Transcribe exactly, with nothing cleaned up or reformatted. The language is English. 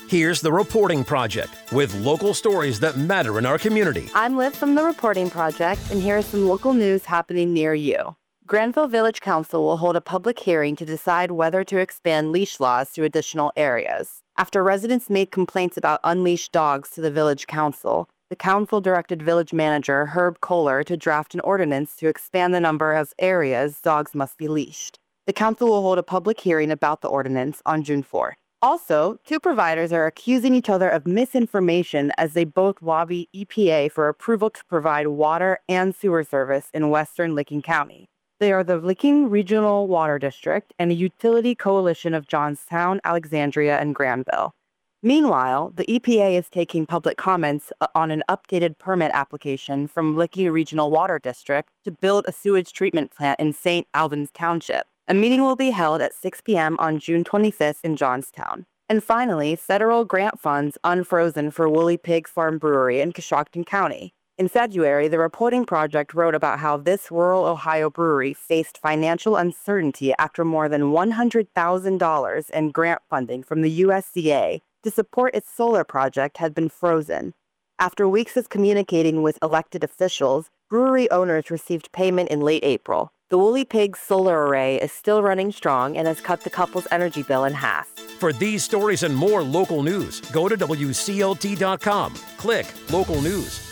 Here's The Reporting Project with local stories that matter in our community. I'm Liv from The Reporting Project, and here is some local news happening near you. Granville Village Council will hold a public hearing to decide whether to expand leash laws to additional areas. After residents made complaints about unleashed dogs to the Village Council, the council directed Village Manager Herb Kohler to draft an ordinance to expand the number of areas dogs must be leashed. The council will hold a public hearing about the ordinance on June fourth. Also, two providers are accusing each other of misinformation as they both lobby E P A for approval to provide water and sewer service in western Licking County. They are the Licking Regional Water District and a utility coalition of Johnstown, Alexandria, and Granville. Meanwhile, the E P A is taking public comments on an updated permit application from Licking Regional Water District to build a sewage treatment plant in Saint Albans Township. A meeting will be held at six p.m. on June twenty-fifth in Johnstown. And finally, federal grant funds unfrozen for Woolly Pig Farm Brewery in Coshocton County. In February, the Reporting Project wrote about how this rural Ohio brewery faced financial uncertainty after more than one hundred thousand dollars in grant funding from the U S D A to support its solar project had been frozen. After weeks of communicating with elected officials, brewery owners received payment in late April. The Woolly Pig solar array is still running strong and has cut the couple's energy bill in half. For these stories and more local news, go to W C L T dot com. Click Local News.